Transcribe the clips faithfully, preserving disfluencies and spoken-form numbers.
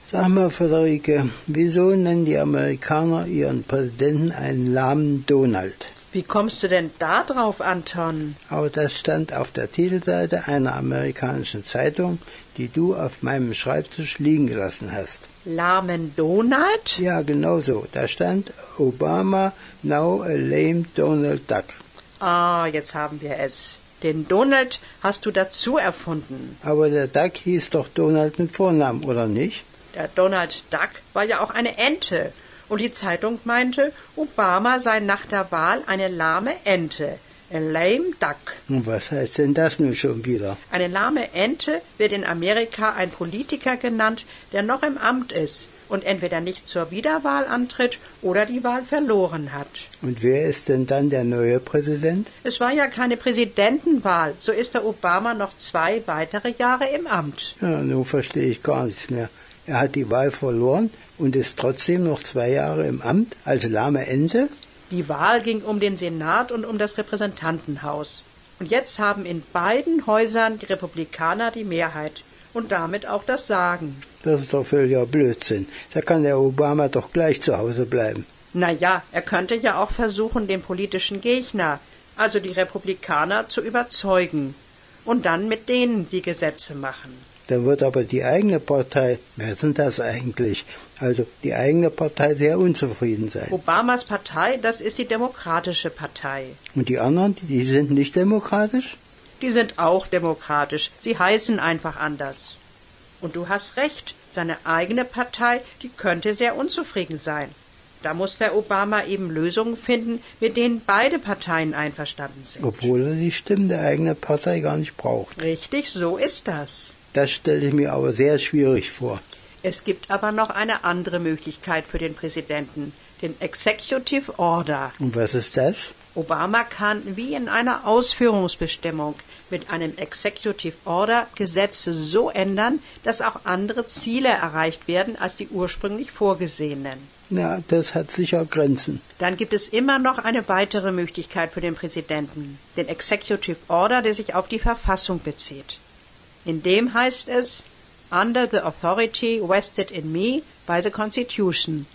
Sag mal, Friederike, wieso nennen die Amerikaner ihren Präsidenten einen lahmen Donald? Wie kommst du denn da drauf, Anton? Aber das stand auf der Titelseite einer amerikanischen Zeitung, die du auf meinem Schreibtisch liegen gelassen hast. Lahmen Donald? Ja, genau so. Da stand Obama, now a lame Donald Duck. Ah, jetzt haben wir es. Den Donald hast du dazu erfunden. Aber der Duck hieß doch Donald mit Vornamen, oder nicht? Der Donald Duck war ja auch eine Ente. Und die Zeitung meinte, Obama sei nach der Wahl eine lahme Ente. A lame duck. Und was heißt denn das nun schon wieder? Eine lahme Ente wird in Amerika ein Politiker genannt, der noch im Amt ist und entweder nicht zur Wiederwahl antritt oder die Wahl verloren hat. Und wer ist denn dann der neue Präsident? Es war ja keine Präsidentenwahl, so ist der Obama noch zwei weitere Jahre im Amt. Ja, nun verstehe ich gar nichts mehr. Er hat die Wahl verloren und ist trotzdem noch zwei Jahre im Amt als lahme Ente? Die Wahl ging um den Senat und um das Repräsentantenhaus. Und jetzt haben in beiden Häusern die Republikaner die Mehrheit und damit auch das Sagen. Das ist doch völliger Blödsinn. Da kann der Obama doch gleich zu Hause bleiben. Na ja, er könnte ja auch versuchen, den politischen Gegner, also die Republikaner, zu überzeugen und dann mit denen die Gesetze machen. Dann wird aber die eigene Partei, wer ist denn das eigentlich? Also die eigene Partei sehr unzufrieden sein. Obamas Partei, das ist die Demokratische Partei. Und die anderen, die sind nicht demokratisch? Die sind auch demokratisch, sie heißen einfach anders. Und du hast recht, seine eigene Partei, die könnte sehr unzufrieden sein. Da muss der Obama eben Lösungen finden, mit denen beide Parteien einverstanden sind. Obwohl er die Stimmen der eigenen Partei gar nicht braucht. Richtig, so ist das. Das stelle ich mir aber sehr schwierig vor. Es gibt aber noch eine andere Möglichkeit für den Präsidenten, den Executive Order. Und was ist das? Obama kann wie in einer Ausführungsbestimmung mit einem Executive Order Gesetze so ändern, dass auch andere Ziele erreicht werden als die ursprünglich vorgesehenen. Na, das hat sicher Grenzen. Dann gibt es immer noch eine weitere Möglichkeit für den Präsidenten, den Executive Order, der sich auf die Verfassung bezieht. In dem heißt es, under the authority vested in me by the Constitution.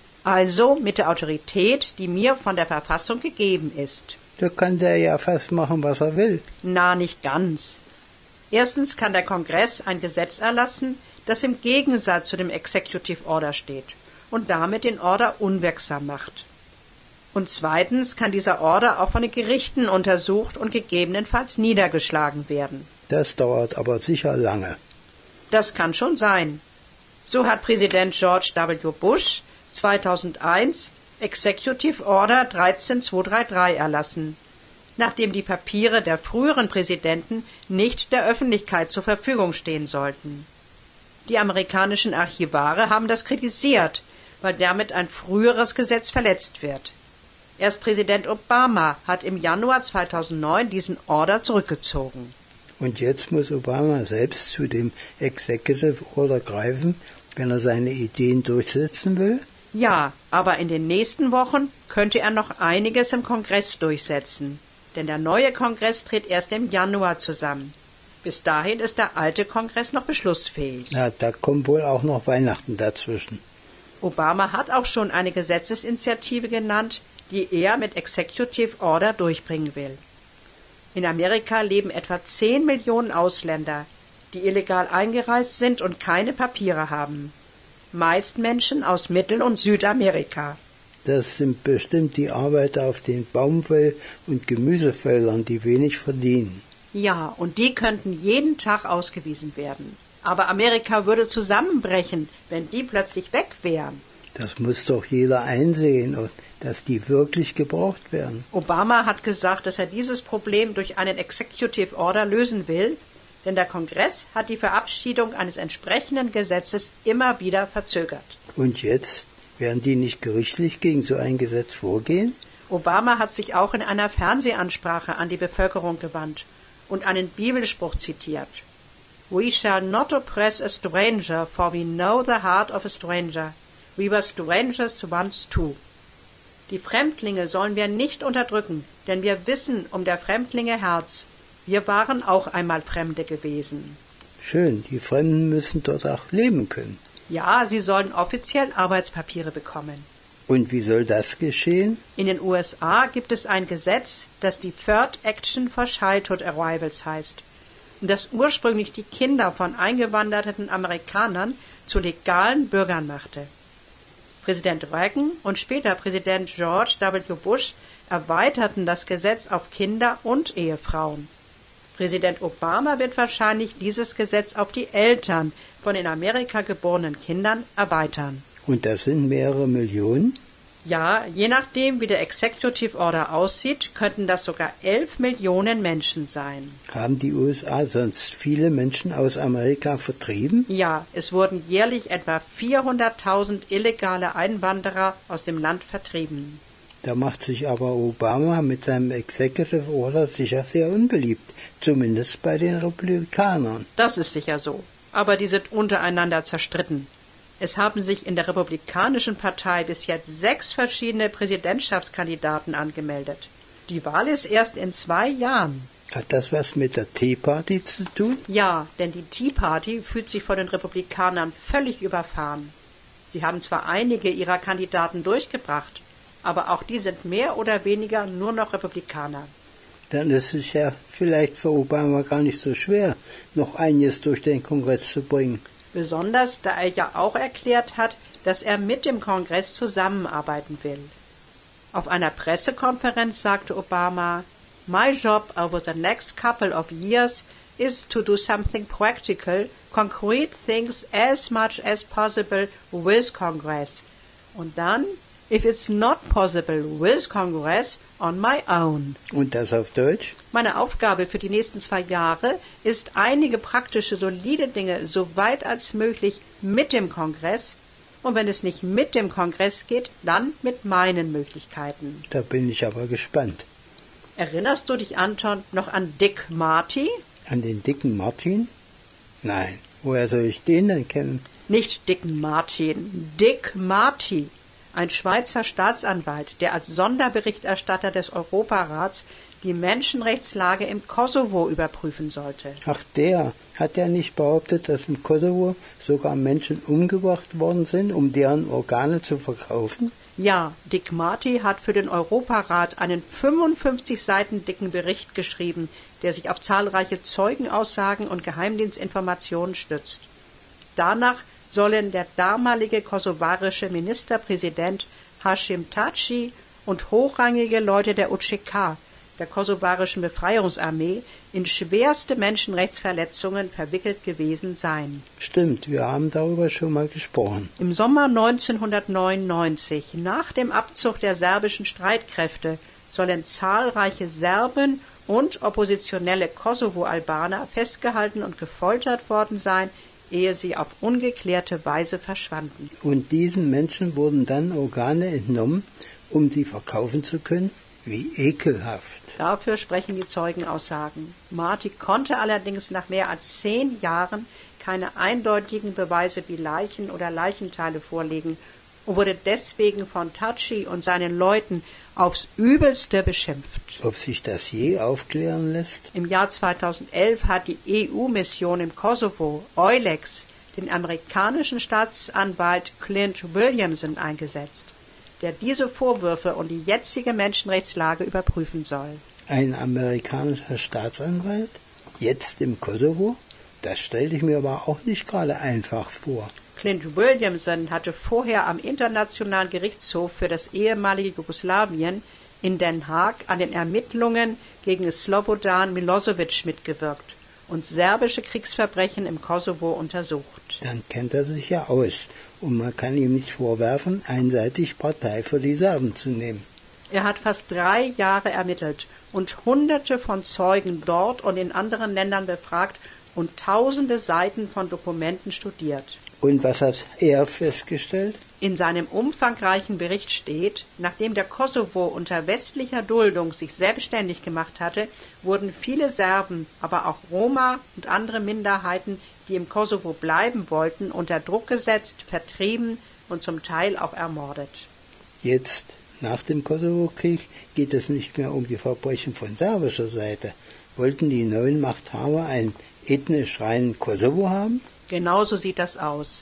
Also mit der Autorität, die mir von der Verfassung gegeben ist. Da kann der ja fast machen, was er will. Na, nicht ganz. Erstens kann der Kongress ein Gesetz erlassen, das im Gegensatz zu dem Executive Order steht und damit den Order unwirksam macht. Und zweitens kann dieser Order auch von den Gerichten untersucht und gegebenenfalls niedergeschlagen werden. Das dauert aber sicher lange. Das kann schon sein. So hat Präsident George W. Bush zweitausendeins Executive Order dreizehn zweihundertdreiunddreißig erlassen, nachdem die Papiere der früheren Präsidenten nicht der Öffentlichkeit zur Verfügung stehen sollten. Die amerikanischen Archivare haben das kritisiert, weil damit ein früheres Gesetz verletzt wird. Erst Präsident Obama hat im Januar zweitausendneun diesen Order zurückgezogen. Und jetzt muss Obama selbst zu dem Executive Order greifen, wenn er seine Ideen durchsetzen will? Ja, aber in den nächsten Wochen könnte er noch einiges im Kongress durchsetzen. Denn der neue Kongress tritt erst im Januar zusammen. Bis dahin ist der alte Kongress noch beschlussfähig. Na, da kommt wohl auch noch Weihnachten dazwischen. Obama hat auch schon eine Gesetzesinitiative genannt, die er mit Executive Order durchbringen will. In Amerika leben etwa zehn Millionen Ausländer, die illegal eingereist sind und keine Papiere haben. Meist Menschen aus Mittel- und Südamerika. Das sind bestimmt die Arbeiter auf den Baumwoll- und Gemüsefeldern, die wenig verdienen. Ja, und die könnten jeden Tag ausgewiesen werden. Aber Amerika würde zusammenbrechen, wenn die plötzlich weg wären. Das muss doch jeder einsehen, dass die wirklich gebraucht werden. Obama hat gesagt, dass er dieses Problem durch einen Executive Order lösen will, denn der Kongress hat die Verabschiedung eines entsprechenden Gesetzes immer wieder verzögert. Und jetzt? Werden die nicht gerichtlich gegen so ein Gesetz vorgehen? Obama hat sich auch in einer Fernsehansprache an die Bevölkerung gewandt und einen Bibelspruch zitiert. We shall not oppress a stranger, for we know the heart of a stranger. We were strangers once too. Die Fremdlinge sollen wir nicht unterdrücken, denn wir wissen um der Fremdlinge Herz. Wir waren auch einmal Fremde gewesen. Schön, die Fremden müssen dort auch leben können. Ja, sie sollen offiziell Arbeitspapiere bekommen. Und wie soll das geschehen? In den U S A gibt es ein Gesetz, das die Third Action for Childhood Arrivals heißt und das ursprünglich die Kinder von eingewanderten Amerikanern zu legalen Bürgern machte. Präsident Reagan und später Präsident George W. Bush erweiterten das Gesetz auf Kinder und Ehefrauen. Präsident Obama wird wahrscheinlich dieses Gesetz auf die Eltern von in Amerika geborenen Kindern erweitern. Und das sind mehrere Millionen? Ja, je nachdem, wie der Executive Order aussieht, könnten das sogar elf Millionen Menschen sein. Haben die U S A sonst viele Menschen aus Amerika vertrieben? Ja, es wurden jährlich etwa vierhunderttausend illegale Einwanderer aus dem Land vertrieben. Da macht sich aber Obama mit seinem Executive Order sicher sehr unbeliebt, zumindest bei den Republikanern. Das ist sicher so, aber die sind untereinander zerstritten. Es haben sich in der Republikanischen Partei bis jetzt sechs verschiedene Präsidentschaftskandidaten angemeldet. Die Wahl ist erst in zwei Jahren. Hat das was mit der Tea Party zu tun? Ja, denn die Tea Party fühlt sich von den Republikanern völlig überfahren. Sie haben zwar einige ihrer Kandidaten durchgebracht, aber auch die sind mehr oder weniger nur noch Republikaner. Dann ist es ja vielleicht für Obama gar nicht so schwer, noch einiges durch den Kongress zu bringen. Besonders, da er ja auch erklärt hat, dass er mit dem Kongress zusammenarbeiten will. Auf einer Pressekonferenz sagte Obama, "My job over the next couple of years is to do something practical, concrete things as much as possible with Congress. Und dann, if it's not possible with Congress, on my own." Und das auf Deutsch? Meine Aufgabe für die nächsten zwei Jahre ist, einige praktische, solide Dinge so weit als möglich mit dem Kongress, und wenn es nicht mit dem Kongress geht, dann mit meinen Möglichkeiten. Da bin ich aber gespannt. Erinnerst du dich, Anton, noch an Dick Marty? An den dicken Martin? Nein. Woher soll ich den denn kennen? Nicht Dicken Martin, Dick Marty. Ein Schweizer Staatsanwalt, der als Sonderberichterstatter des Europarats die Menschenrechtslage im Kosovo überprüfen sollte. Ach, der. Hat er nicht behauptet, dass im Kosovo sogar Menschen umgebracht worden sind, um deren Organe zu verkaufen? Ja, Dick Marty hat für den Europarat einen fünfundfünfzig Seiten dicken Bericht geschrieben, der sich auf zahlreiche Zeugenaussagen und Geheimdienstinformationen stützt. Danach sollen der damalige kosovarische Ministerpräsident Hashim Thaçi und hochrangige Leute der U C K, der kosovarischen Befreiungsarmee, in schwerste Menschenrechtsverletzungen verwickelt gewesen sein. Stimmt, wir haben darüber schon mal gesprochen. Im Sommer neunzehnhundertneunundneunzig, nach dem Abzug der serbischen Streitkräfte, sollen zahlreiche Serben und oppositionelle Kosovo-Albaner festgehalten und gefoltert worden sein, ehe sie auf ungeklärte Weise verschwanden. Und diesen Menschen wurden dann Organe entnommen, um sie verkaufen zu können? Wie ekelhaft. Dafür sprechen die Zeugenaussagen. Marty konnte allerdings nach mehr als zehn Jahren keine eindeutigen Beweise wie Leichen oder Leichenteile vorlegen und wurde deswegen von Thaçi und seinen Leuten aufs Übelste beschimpft. Ob sich das je aufklären lässt? Im Jahr zweitausendelf hat die E U-Mission im Kosovo, EULEX, den amerikanischen Staatsanwalt Clint Williamson eingesetzt, der diese Vorwürfe und die jetzige Menschenrechtslage überprüfen soll. Ein amerikanischer Staatsanwalt? Jetzt im Kosovo? Das stelle ich mir aber auch nicht gerade einfach vor. Clint Williamson hatte vorher am Internationalen Gerichtshof für das ehemalige Jugoslawien in Den Haag an den Ermittlungen gegen Slobodan Milosevic mitgewirkt und serbische Kriegsverbrechen im Kosovo untersucht. Dann kennt er sich ja aus, und man kann ihm nicht vorwerfen, einseitig Partei für die Serben zu nehmen. Er hat fast drei Jahre ermittelt und Hunderte von Zeugen dort und in anderen Ländern befragt und tausende Seiten von Dokumenten studiert. Und was hat er festgestellt? In seinem umfangreichen Bericht steht, nachdem der Kosovo unter westlicher Duldung sich selbstständig gemacht hatte, wurden viele Serben, aber auch Roma und andere Minderheiten, die im Kosovo bleiben wollten, unter Druck gesetzt, vertrieben und zum Teil auch ermordet. Jetzt, nach dem Kosovo-Krieg, geht es nicht mehr um die Verbrechen von serbischer Seite. Wollten die neuen Machthaber einen ethnisch reinen Kosovo haben? Genauso sieht das aus.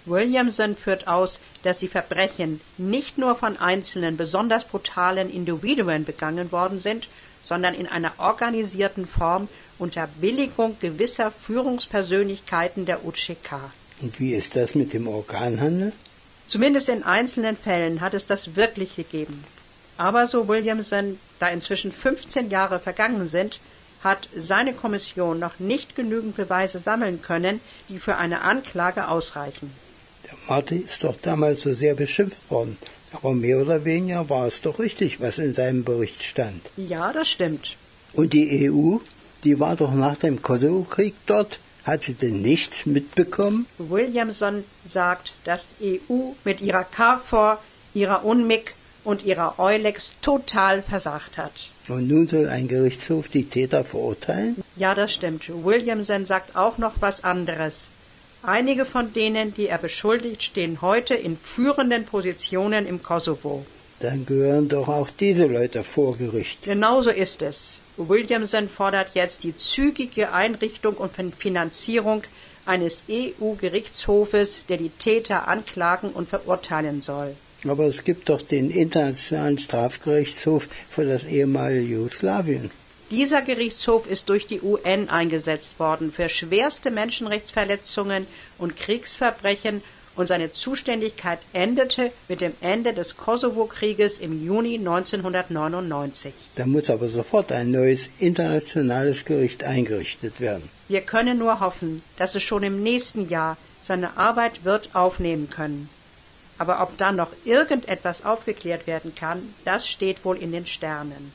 Williamson führt aus, dass die Verbrechen nicht nur von einzelnen besonders brutalen Individuen begangen worden sind, sondern in einer organisierten Form unter Billigung gewisser Führungspersönlichkeiten der U C K. Und wie ist das mit dem Organhandel? Zumindest in einzelnen Fällen hat es das wirklich gegeben. Aber, so Williamson, da inzwischen fünfzehn Jahre vergangen sind, hat seine Kommission noch nicht genügend Beweise sammeln können, die für eine Anklage ausreichen. Der Marty ist doch damals so sehr beschimpft worden, aber mehr oder weniger war es doch richtig, was in seinem Bericht stand. Ja, das stimmt. Und die E U, die war doch nach dem Kosovo-Krieg dort. Hat sie denn nichts mitbekommen? Williamson sagt, dass die E U mit ihrer KFOR, ihrer UNMIK und ihrer EULEX total versagt hat. Und nun soll ein Gerichtshof die Täter verurteilen? Ja, das stimmt. Williamson sagt auch noch was anderes. Einige von denen, die er beschuldigt, stehen heute in führenden Positionen im Kosovo. Dann gehören doch auch diese Leute vor Gericht. Genauso ist es. Williamson fordert jetzt die zügige Einrichtung und Finanzierung eines E U-Gerichtshofes, der die Täter anklagen und verurteilen soll. Aber es gibt doch den Internationalen Strafgerichtshof für das ehemalige Jugoslawien. Dieser Gerichtshof ist durch die U N eingesetzt worden für schwerste Menschenrechtsverletzungen und Kriegsverbrechen, und seine Zuständigkeit endete mit dem Ende des Kosovo-Krieges im Juni neunzehnhundertneunundneunzig. Da muss aber sofort ein neues internationales Gericht eingerichtet werden. Wir können nur hoffen, dass es schon im nächsten Jahr seine Arbeit wird aufnehmen können. Aber ob dann noch irgendetwas aufgeklärt werden kann, das steht wohl in den Sternen.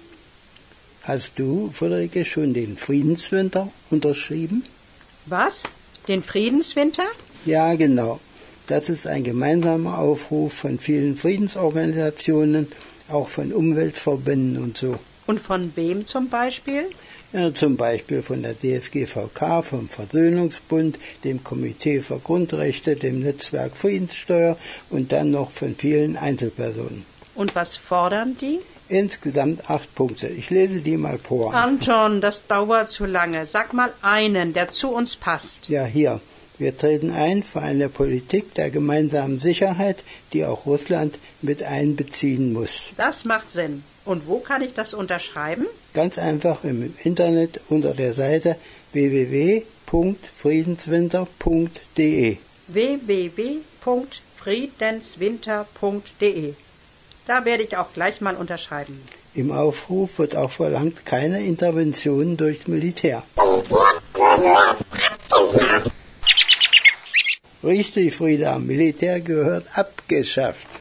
Hast du, Friederike, schon den Friedenswinter unterschrieben? Was? Den Friedenswinter? Ja, genau. Das ist ein gemeinsamer Aufruf von vielen Friedensorganisationen, auch von Umweltverbänden und so. Und von wem zum Beispiel? Ja, zum Beispiel von der D F G V K, vom Versöhnungsbund, dem Komitee für Grundrechte, dem Netzwerk Friedenssteuer und dann noch von vielen Einzelpersonen. Und was fordern die? Insgesamt acht Punkte. Ich lese die mal vor. Anton, das dauert zu lange. Sag mal einen, der zu uns passt. Ja, hier. Wir treten ein für eine Politik der gemeinsamen Sicherheit, die auch Russland mit einbeziehen muss. Das macht Sinn. Und wo kann ich das unterschreiben? Ganz einfach im Internet unter der Seite w w w punkt friedenswinter punkt de. w w w punkt friedenswinter punkt de. Da werde ich auch gleich mal unterschreiben. Im Aufruf wird auch verlangt, keine Interventionen durchs Militär. Richtig, Frieda, Militär gehört abgeschafft.